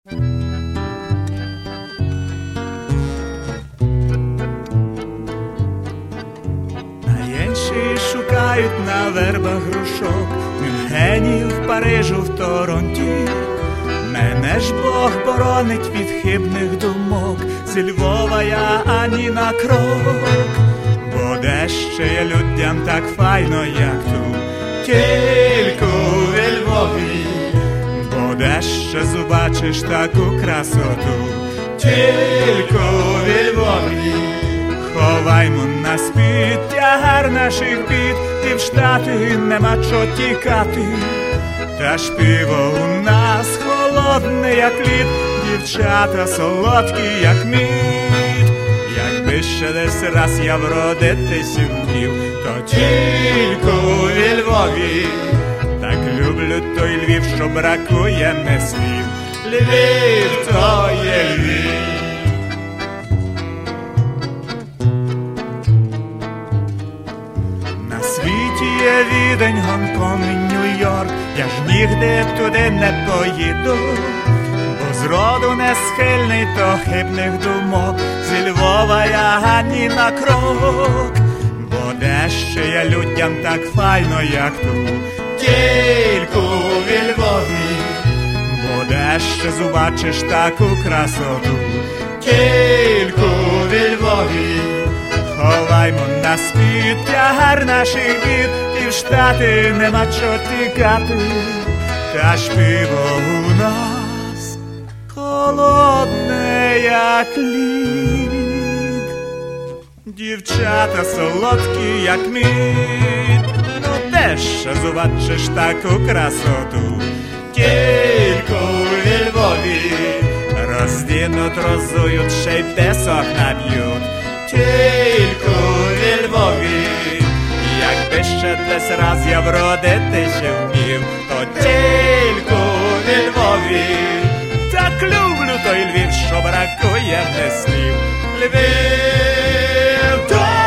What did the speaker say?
Наєнші шукають на вербах грушок, в Мюнхені, в Парижу, в Торонті. Мене ж Бог боронить від хибних думок, зі Львова я ані на крок. Бо де ще є людям так файно, як тут, тільки у Львові. Бо де ще зубачиш таку красоту, тільки у Львові. Ховаймо на спід тягар наших бід, і в Штати нема чо тікати. Та ж пиво у нас холодне, як лід, дівчата солодкі, як мід. Якби ще десь раз я вродитись вмів, то тільки у Львові. Так люблю той Львів, що бракує не слів. Львів то є Львів. На світі є Відень, Гонконг і Нью-Йорк, я ж нігде туди не поїду, бо зроду не схильний до хибних думок, зі Львова я ані на крок. Бо де ще є людям так файно, як тут, тільки у Львові. Бо де ще зубачиш таку красоту, тільки у Львові. Ховаймо на спід тягар наших бід, і в Штати нема чо тікати. Та ж пиво у нас холодне, як лід, дівчата солодкі, як мід. Ну де ще зубачиш таку красоту, тільки у Львові. Роздінуть, розують, ще й песок наб'ють, тільки у Львові. Якби ще десь раз я вродитись вмів, то тільки у Львові. Так люблю той Львів, що бракує не слів. Львів то